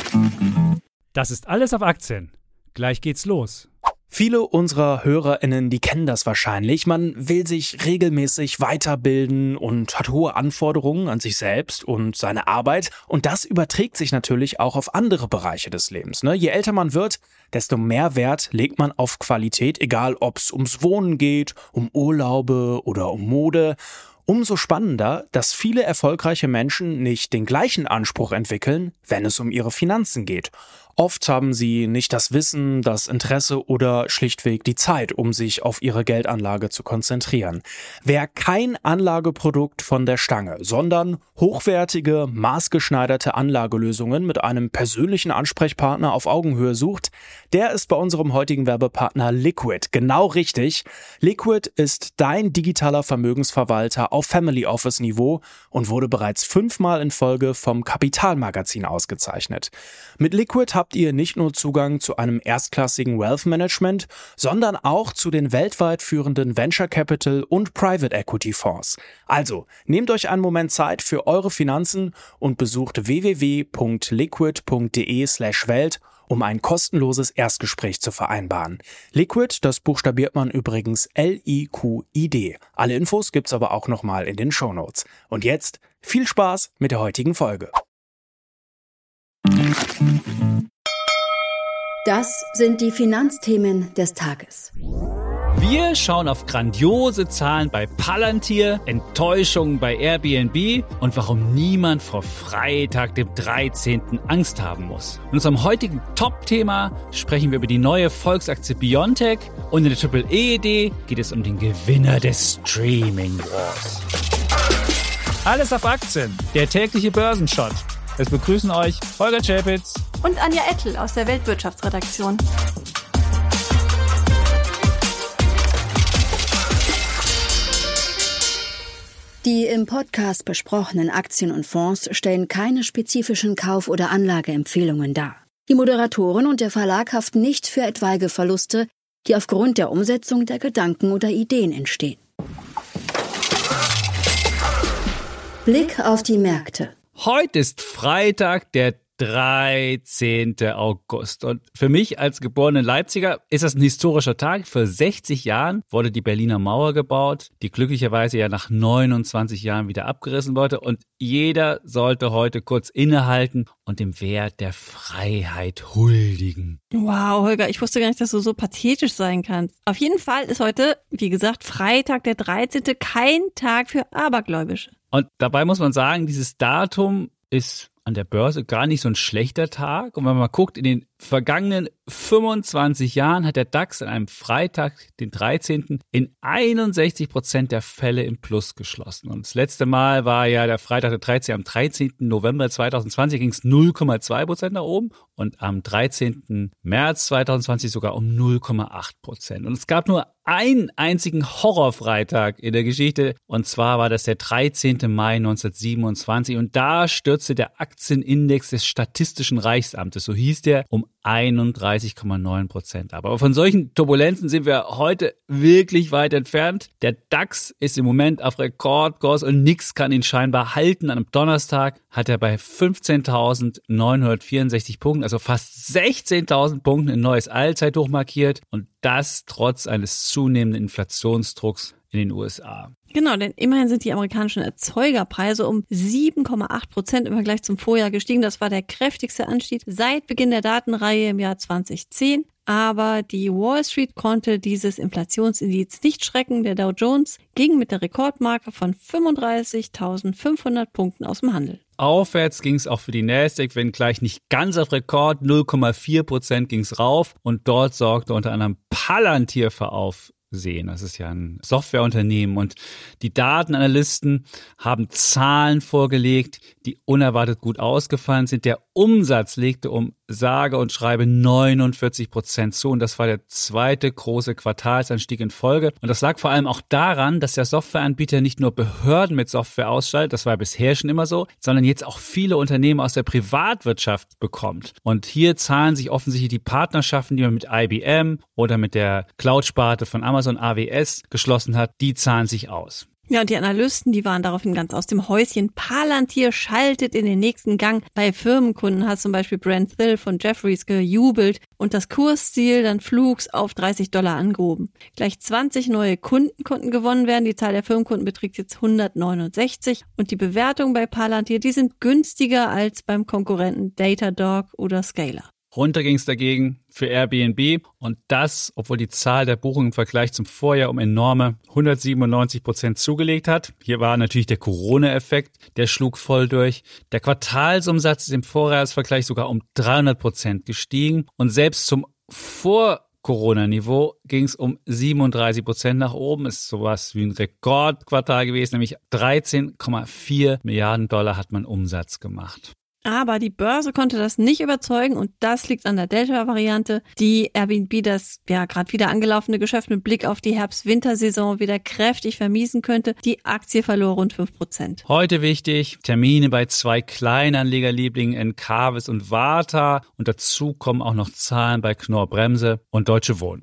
Das ist alles auf Aktien. Gleich geht's los. Viele unserer HörerInnen, die kennen das wahrscheinlich. Man will sich regelmäßig weiterbilden und hat hohe Anforderungen an sich selbst und seine Arbeit. Und das überträgt sich natürlich auch auf andere Bereiche des Lebens. Je älter man wird, desto mehr Wert legt man auf Qualität, egal ob es ums Wohnen geht, um Urlaube oder um Mode. Umso spannender, dass viele erfolgreiche Menschen nicht den gleichen Anspruch entwickeln, wenn es um ihre Finanzen geht. Oft haben sie nicht das Wissen, das Interesse oder schlichtweg die Zeit, um sich auf ihre Geldanlage zu konzentrieren. Wer kein Anlageprodukt von der Stange, sondern hochwertige, maßgeschneiderte Anlagelösungen mit einem persönlichen Ansprechpartner auf Augenhöhe sucht, der ist bei unserem heutigen Werbepartner Liquid genau richtig. Liquid ist dein digitaler Vermögensverwalter auf Family Office Niveau und wurde bereits 5-mal in Folge vom Kapital-Magazin ausgezeichnet. Mit Liquid habt ihr nicht nur Zugang zu einem erstklassigen Wealth Management, sondern auch zu den weltweit führenden Venture Capital und Private Equity Fonds. Also, nehmt euch einen Moment Zeit für eure Finanzen und besucht www.liquid.de/welt, um ein kostenloses Erstgespräch zu vereinbaren. Liquid, das buchstabiert man übrigens Liquid. Alle Infos gibt's aber auch nochmal in den Shownotes. Und jetzt viel Spaß mit der heutigen Folge. Das sind die Finanzthemen des Tages. Wir schauen auf grandiose Zahlen bei Palantir, Enttäuschungen bei Airbnb und warum niemand vor Freitag, dem 13. Angst haben muss. In unserem heutigen Top-Thema sprechen wir über die neue Volksaktie BioNTech und in der Triple-E-Idee geht es um den Gewinner des Streaming Wars. Alles auf Aktien, der tägliche Börsenshot. Es begrüßen euch Holger Czapitz und Anja Ettel aus der Weltwirtschaftsredaktion. Die im Podcast besprochenen Aktien und Fonds stellen keine spezifischen Kauf- oder Anlageempfehlungen dar. Die Moderatoren und der Verlag haften nicht für etwaige Verluste, die aufgrund der Umsetzung der Gedanken oder Ideen entstehen. Blick auf die Märkte. Heute ist Freitag, der 13. August. Und für mich als geborenen Leipziger ist das ein historischer Tag. Vor 60 Jahren wurde die Berliner Mauer gebaut, die glücklicherweise ja nach 29 Jahren wieder abgerissen wurde. Und jeder sollte heute kurz innehalten und dem Wert der Freiheit huldigen. Wow, Holger, ich wusste gar nicht, dass du so pathetisch sein kannst. Auf jeden Fall ist heute, wie gesagt, Freitag, der 13. kein Tag für Abergläubische. Und dabei muss man sagen, dieses Datum ist an der Börse gar nicht so ein schlechter Tag. Und wenn man mal guckt, in den vergangenen 25 Jahren hat der DAX an einem Freitag, den 13., in 61% der Fälle im Plus geschlossen. Und das letzte Mal war ja der Freitag, der 13. Am 13. November 2020 ging es 0,2% nach oben und am 13. März 2020 sogar um 0,8%. Und es gab nur einen einzigen Horrorfreitag in der Geschichte, und zwar war das der 13. Mai 1927 und da stürzte der Aktienindex des Statistischen Reichsamtes, so hieß der, um 31,9% ab. Aber von solchen Turbulenzen sind wir heute wirklich weit entfernt. Der DAX ist im Moment auf Rekordkurs und nichts kann ihn scheinbar halten. Am Donnerstag hat er bei 15.964 Punkten, also fast 16.000 Punkten, ein neues Allzeithoch markiert und das trotz eines zunehmenden Inflationsdrucks in den USA. Genau, denn immerhin sind die amerikanischen Erzeugerpreise um 7,8% im Vergleich zum Vorjahr gestiegen. Das war der kräftigste Anstieg seit Beginn der Datenreihe im Jahr 2010. Aber die Wall Street konnte dieses Inflationsindiz nicht schrecken. Der Dow Jones ging mit der Rekordmarke von 35.500 Punkten aus dem Handel. Aufwärts ging es auch für die Nasdaq, wenngleich nicht ganz auf Rekord, 0,4% ging es rauf und dort sorgte unter anderem Palantir für Aufsehen. Das ist ja ein Softwareunternehmen und die Datenanalysten haben Zahlen vorgelegt, die unerwartet gut ausgefallen sind. Der Umsatz legte um sage und schreibe 49% zu und das war der zweite große Quartalsanstieg in Folge. Und das lag vor allem auch daran, dass der Softwareanbieter nicht nur Behörden mit Software ausstattet, das war bisher schon immer so, sondern jetzt auch viele Unternehmen aus der Privatwirtschaft bekommt. Und hier zahlen sich offensichtlich die Partnerschaften, die man mit IBM oder mit der Cloud-Sparte von Amazon AWS geschlossen hat, die zahlen sich aus. Ja, und die Analysten, die waren daraufhin ganz aus dem Häuschen. Palantir schaltet in den nächsten Gang. Bei Firmenkunden hat zum Beispiel Brent Thill von Jefferies gejubelt und das Kursziel dann flugs auf $30 angehoben. Gleich 20 neue Kunden konnten gewonnen werden. Die Zahl der Firmenkunden beträgt jetzt 169 und die Bewertungen bei Palantir, die sind günstiger als beim Konkurrenten Datadog oder Scalar. Runter ging es dagegen für Airbnb und das, obwohl die Zahl der Buchungen im Vergleich zum Vorjahr um enorme 197% zugelegt hat. Hier war natürlich der Corona-Effekt, der schlug voll durch. Der Quartalsumsatz ist im Vorjahresvergleich sogar um 300% gestiegen und selbst zum Vor-Corona-Niveau ging es um 37% nach oben. Ist sowas wie ein Rekordquartal gewesen, nämlich 13,4 Milliarden Dollar hat man Umsatz gemacht. Aber die Börse konnte das nicht überzeugen und das liegt an der Delta-Variante, die Airbnb das gerade wieder angelaufene Geschäft mit Blick auf die Herbst-Wintersaison wieder kräftig vermiesen könnte. Die Aktie verlor rund 5%. Heute wichtig, Termine bei 2 Kleinanlegerlieblingen Encarvis und Varta und dazu kommen auch noch Zahlen bei Knorr-Bremse und Deutsche Wohnen.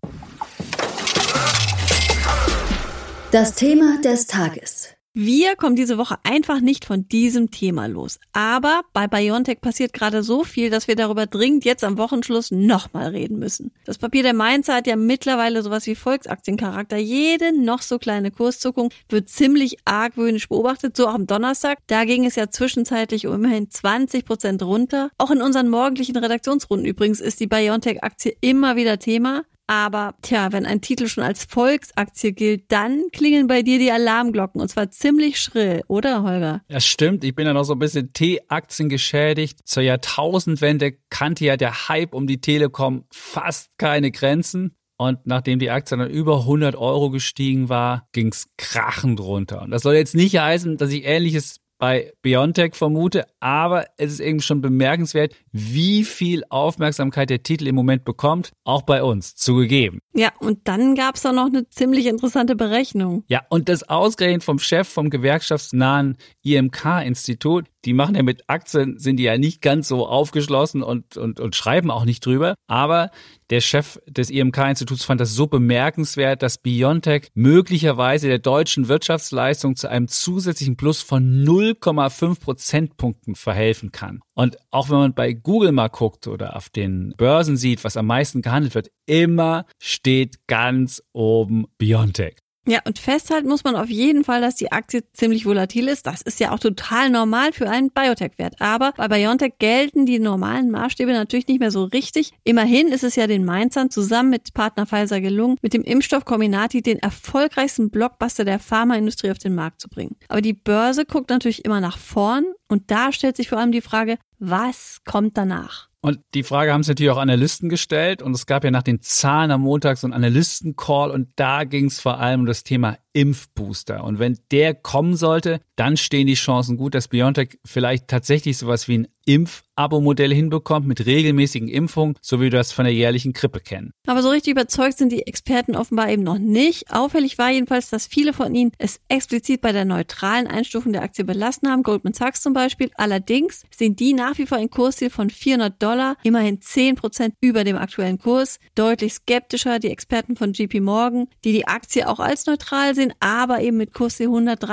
Das Thema des Tages. Wir kommen diese Woche einfach nicht von diesem Thema los. Aber bei BioNTech passiert gerade so viel, dass wir darüber dringend jetzt am Wochenschluss nochmal reden müssen. Das Papier der Mainzer hat ja mittlerweile sowas wie Volksaktiencharakter. Jede noch so kleine Kurszuckung wird ziemlich argwöhnisch beobachtet, so auch am Donnerstag. Da ging es ja zwischenzeitlich um immerhin 20% runter. Auch in unseren morgendlichen Redaktionsrunden übrigens ist die BioNTech-Aktie immer wieder Thema. Aber wenn ein Titel schon als Volksaktie gilt, dann klingeln bei dir die Alarmglocken und zwar ziemlich schrill, oder Holger? Ja, stimmt. Ich bin ja noch so ein bisschen T-Aktien geschädigt. Zur Jahrtausendwende kannte ja der Hype um die Telekom fast keine Grenzen. Und nachdem die Aktie dann über 100 € gestiegen war, ging's krachend runter. Und das soll jetzt nicht heißen, dass ich Ähnliches bei BioNTech vermute, aber es ist eben schon bemerkenswert, wie viel Aufmerksamkeit der Titel im Moment bekommt, auch bei uns, zugegeben. Ja, und dann gab's da noch eine ziemlich interessante Berechnung. Ja, und das ausgerechnet vom Chef vom gewerkschaftsnahen IMK-Institut. Die machen ja mit Aktien, sind die ja nicht ganz so aufgeschlossen und schreiben auch nicht drüber. Aber der Chef des IMK-Instituts fand das so bemerkenswert, dass BioNTech möglicherweise der deutschen Wirtschaftsleistung zu einem zusätzlichen Plus von 0,5 Prozentpunkten verhelfen kann. Und auch wenn man bei Google mal guckt oder auf den Börsen sieht, was am meisten gehandelt wird, immer steht ganz oben BioNTech. Ja, und festhalten muss man auf jeden Fall, dass die Aktie ziemlich volatil ist. Das ist ja auch total normal für einen Biotech-Wert. Aber bei BioNTech gelten die normalen Maßstäbe natürlich nicht mehr so richtig. Immerhin ist es ja den Mainzern zusammen mit Partner Pfizer gelungen, mit dem Impfstoff Comirnaty den erfolgreichsten Blockbuster der Pharmaindustrie auf den Markt zu bringen. Aber die Börse guckt natürlich immer nach vorn und da stellt sich vor allem die Frage, was kommt danach? Und die Frage haben sich natürlich auch Analysten gestellt und es gab ja nach den Zahlen am Montag so einen Analysten-Call und da ging es vor allem um das Thema Impfbooster. Und wenn der kommen sollte, dann stehen die Chancen gut, dass BioNTech vielleicht tatsächlich sowas wie ein Impf-Abo-Modell hinbekommt mit regelmäßigen Impfungen, so wie wir das von der jährlichen Grippe kennen. Aber so richtig überzeugt sind die Experten offenbar eben noch nicht. Auffällig war jedenfalls, dass viele von ihnen es explizit bei der neutralen Einstufung der Aktie belassen haben, Goldman Sachs zum Beispiel. Allerdings sehen die nach wie vor ein Kursziel von $400, immerhin 10% über dem aktuellen Kurs. Deutlich skeptischer die Experten von JP Morgan, die die Aktie auch als neutral sehen, aber eben mit Kursziel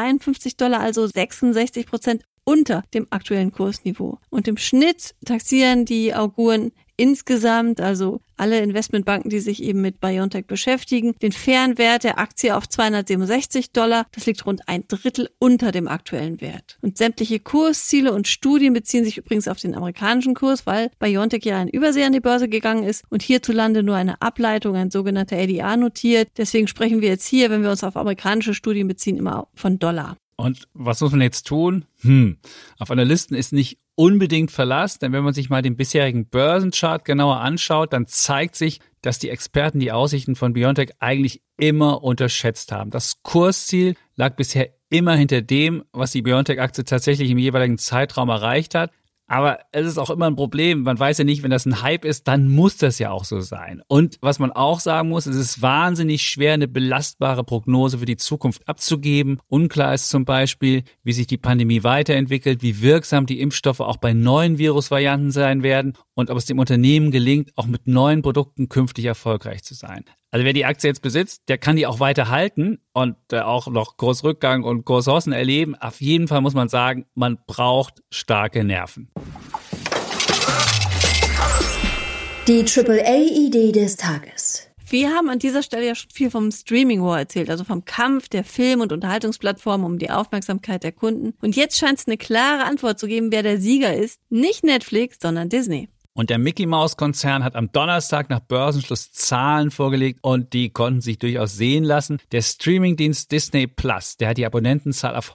$153, also 66% unter dem aktuellen Kursniveau. Und im Schnitt taxieren die Auguren insgesamt, also alle Investmentbanken, die sich eben mit BioNTech beschäftigen, den fairen Wert der Aktie auf $267. Das liegt rund ein Drittel unter dem aktuellen Wert. Und sämtliche Kursziele und Studien beziehen sich übrigens auf den amerikanischen Kurs, weil BioNTech ja in Übersee an die Börse gegangen ist und hierzulande nur eine Ableitung, ein sogenannter ADR notiert. Deswegen sprechen wir jetzt hier, wenn wir uns auf amerikanische Studien beziehen, immer von Dollar. Und was muss man jetzt tun? Auf Analysten ist nicht unbedingt Verlass, denn wenn man sich mal den bisherigen Börsenchart genauer anschaut, dann zeigt sich, dass die Experten die Aussichten von BioNTech eigentlich immer unterschätzt haben. Das Kursziel lag bisher immer hinter dem, was die BioNTech-Aktie tatsächlich im jeweiligen Zeitraum erreicht hat. Aber es ist auch immer ein Problem. Man weiß ja nicht, wenn das ein Hype ist, dann muss das ja auch so sein. Und was man auch sagen muss, es ist wahnsinnig schwer, eine belastbare Prognose für die Zukunft abzugeben. Unklar ist zum Beispiel, wie sich die Pandemie weiterentwickelt, wie wirksam die Impfstoffe auch bei neuen Virusvarianten sein werden und ob es dem Unternehmen gelingt, auch mit neuen Produkten künftig erfolgreich zu sein. Also wer die Aktie jetzt besitzt, der kann die auch weiter halten und auch noch Kursrückgang und Kurshossen erleben. Auf jeden Fall muss man sagen, man braucht starke Nerven. Die AAA-Idee des Tages. Wir haben an dieser Stelle ja schon viel vom Streaming War erzählt, also vom Kampf der Film- und Unterhaltungsplattformen um die Aufmerksamkeit der Kunden. Und jetzt scheint es eine klare Antwort zu geben, wer der Sieger ist. Nicht Netflix, sondern Disney. Und der Mickey-Maus-Konzern hat am Donnerstag nach Börsenschluss Zahlen vorgelegt und die konnten sich durchaus sehen lassen. Der Streamingdienst Disney Plus, der hat die Abonnentenzahl auf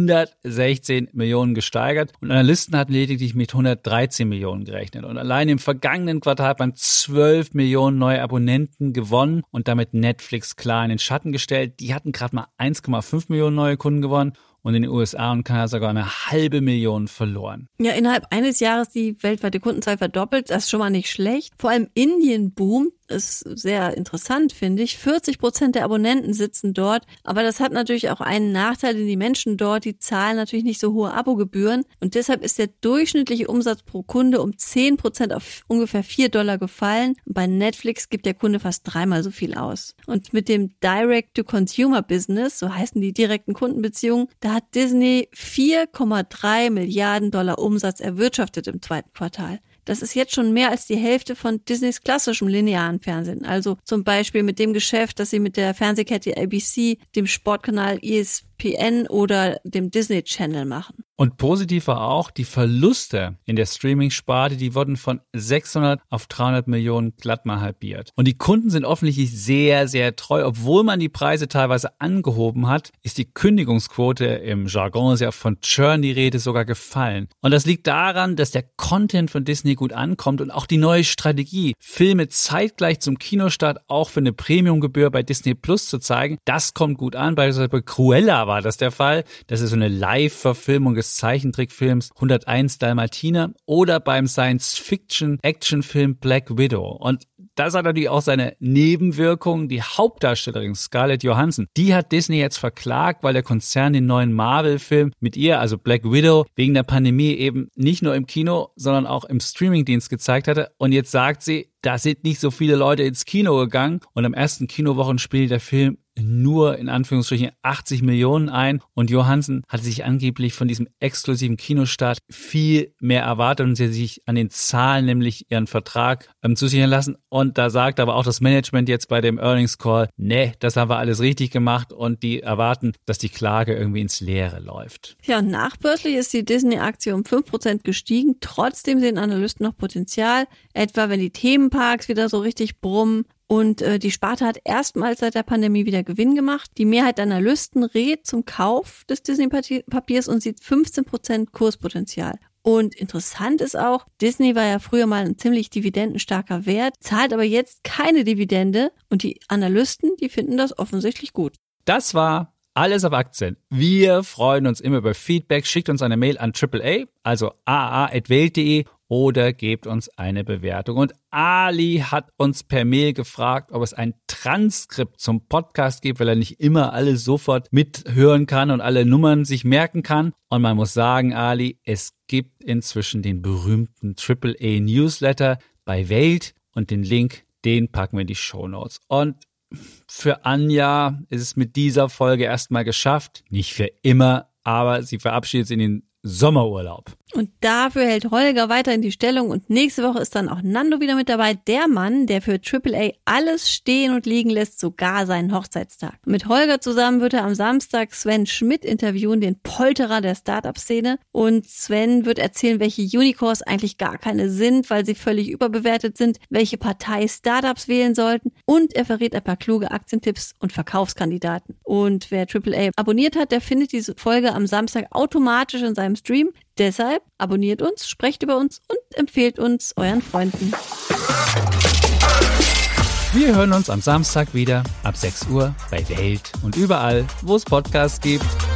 116 Millionen gesteigert und Analysten hatten lediglich mit 113 Millionen gerechnet. Und allein im vergangenen Quartal hat man 12 Millionen neue Abonnenten gewonnen und damit Netflix klar in den Schatten gestellt. Die hatten gerade mal 1,5 Millionen neue Kunden gewonnen. Und in den USA und Kanada sogar 500.000 verloren. Ja, innerhalb eines Jahres die weltweite Kundenzahl verdoppelt, das ist schon mal nicht schlecht. Vor allem Indien boomt, ist sehr interessant, finde ich. 40% der Abonnenten sitzen dort, aber das hat natürlich auch einen Nachteil, denn die Menschen dort, die zahlen natürlich nicht so hohe Abogebühren und deshalb ist der durchschnittliche Umsatz pro Kunde um 10% auf ungefähr $4 gefallen. Und bei Netflix gibt der Kunde fast 3-mal so viel aus. Und mit dem Direct-to-Consumer-Business, so heißen die direkten Kundenbeziehungen, da hat Disney $4,3 Milliarden Umsatz erwirtschaftet im zweiten Quartal. Das ist jetzt schon mehr als die Hälfte von Disneys klassischem linearen Fernsehen. Also zum Beispiel mit dem Geschäft, das sie mit der Fernsehkette ABC, dem Sportkanal ESPN oder dem Disney Channel machen. Und positiv war auch, die Verluste in der Streaming-Sparte, die wurden von 600 auf 300 Millionen glatt mal halbiert. Und die Kunden sind offensichtlich sehr, sehr treu. Obwohl man die Preise teilweise angehoben hat, ist die Kündigungsquote, im Jargon ist ja von Churn die Rede, sogar gefallen. Und das liegt daran, dass der Content von Disney gut ankommt und auch die neue Strategie, Filme zeitgleich zum Kinostart auch für eine Premiumgebühr bei Disney Plus zu zeigen, das kommt gut an. Beispielsweise bei Cruella war das der Fall. Das ist so eine Live-Verfilmung des Zeichentrickfilms 101 Dalmatiner oder beim Science-Fiction-Actionfilm Black Widow. Und das hat natürlich auch seine Nebenwirkungen. Die Hauptdarstellerin Scarlett Johansson, die hat Disney jetzt verklagt, weil der Konzern den neuen Marvel-Film mit ihr, also Black Widow, wegen der Pandemie eben nicht nur im Kino, sondern auch im Streamingdienst gezeigt hatte. Und jetzt sagt sie, da sind nicht so viele Leute ins Kino gegangen und am ersten Kinowochenspiel der Film nur in Anführungsstrichen 80 Millionen ein und Johansson hatte sich angeblich von diesem exklusiven Kinostart viel mehr erwartet und sie hat sich an den Zahlen nämlich ihren Vertrag zusichern lassen und da sagt aber auch das Management jetzt bei dem Earnings Call, nee, das haben wir alles richtig gemacht und die erwarten, dass die Klage irgendwie ins Leere läuft. Ja, und nachbörslich ist die Disney-Aktie um 5% gestiegen, trotzdem sehen Analysten noch Potenzial, etwa wenn die Themenparks wieder so richtig brummen. Und die Sparte hat erstmals seit der Pandemie wieder Gewinn gemacht. Die Mehrheit der Analysten rät zum Kauf des Disney-Papiers und sieht 15% Kurspotenzial. Und interessant ist auch, Disney war ja früher mal ein ziemlich dividendenstarker Wert, zahlt aber jetzt keine Dividende und die Analysten, die finden das offensichtlich gut. Das war alles auf Aktien. Wir freuen uns immer über Feedback. Schickt uns eine Mail an AAA, also aa@welt.de oder gebt uns eine Bewertung. Und Ali hat uns per Mail gefragt, ob es ein Transkript zum Podcast gibt, weil er nicht immer alles sofort mithören kann und alle Nummern sich merken kann. Und man muss sagen, Ali, es gibt inzwischen den berühmten AAA Newsletter bei Welt und den Link, den packen wir in die Shownotes. Und für Anja ist es mit dieser Folge erstmal geschafft. Nicht für immer, aber sie verabschiedet sich in den Sommerurlaub. Und dafür hält Holger weiterhin die Stellung und nächste Woche ist dann auch Nando wieder mit dabei, der Mann, der für AAA alles stehen und liegen lässt, sogar seinen Hochzeitstag. Mit Holger zusammen wird er am Samstag Sven Schmidt interviewen, den Polterer der Startup-Szene, und Sven wird erzählen, welche Unicorns eigentlich gar keine sind, weil sie völlig überbewertet sind, welche Partei Startups wählen sollten und er verrät ein paar kluge Aktientipps und Verkaufskandidaten. Und wer AAA abonniert hat, der findet diese Folge am Samstag automatisch in seinem Stream. Deshalb abonniert uns, sprecht über uns und empfehlt uns euren Freunden. Wir hören uns am Samstag wieder ab 6 Uhr bei Welt und überall, wo es Podcasts gibt.